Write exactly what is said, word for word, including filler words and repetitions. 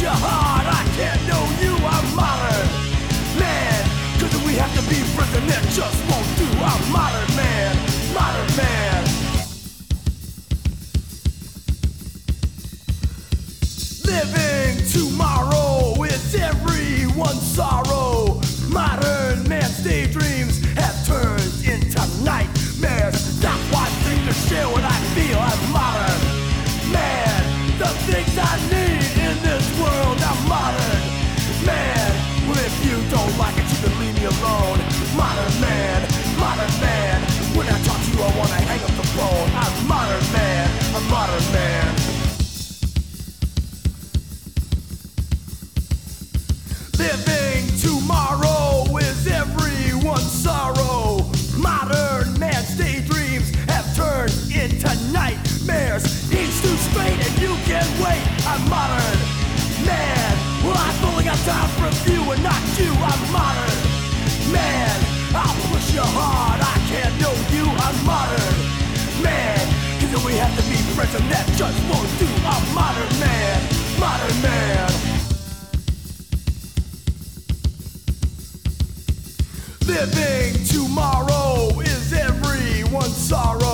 you hard, I can't know you, I'm modern man. Cause we have to be friends and that just won't do. I'm modern man, modern man. Living tomorrow is everyone's sorrow. Modern man's daydreams have turned into nightmares. That's why I think to share what I feel. I'm modern man. The things I need in this world, I'm modern man. Well, if you don't like it, you can leave me alone. Modern man, modern man. When I talk to you, I wanna hang up the phone. I'm modern man, I'm modern man. Living tomorrow is everyone's sorrow. Modern man's daydreams have turned into nightmares. He's too straight and you can wait. I'm modern man. Well, I've only got time for a few and not you. I'm modern man. I'll push you hard, I can't know you. I'm modern man. Cause we have to be friends and that just won't do. I'm modern man, modern man. Living tomorrow is everyone's sorrow.